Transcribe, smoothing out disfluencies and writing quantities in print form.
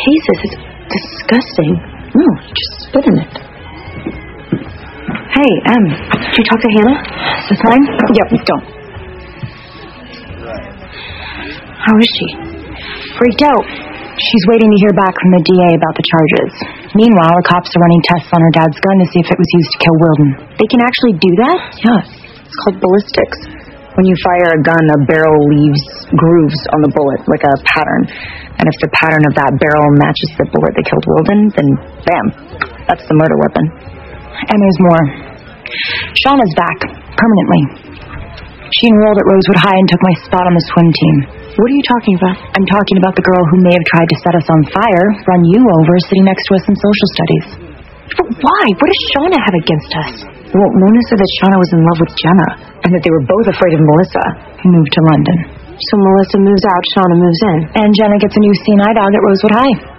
Jesus, it's disgusting. No, you just spit in it. Hey, did you talk to Hannah? Is this mine? Yep, don't. How is she? Freaked out. She's waiting to hear back from the DA about the charges. Meanwhile, the cops are running tests on her dad's gun to see if it was used to kill Wilden. They can actually do that? Yeah, it's called ballistics. When you fire a gun, a barrel leaves grooves on the bullet, like a pattern. And if the pattern of that barrel matches the bullet that killed Wilden, then bam, that's the murder weapon. And there's more. Shauna's back, permanently. She enrolled at Rosewood High and took my spot on the swim team. What are you talking about? I'm talking about the girl who may have tried to set us on fire, run you over, sitting next to us in social studies. But why? What does Shauna have against us? Well, Mona said that Shauna was in love with Jenna, and that they were both afraid of Melissa, who moved to London. So Melissa moves out, Shauna moves in. And Jenna gets a new CNI dog at Rosewood High.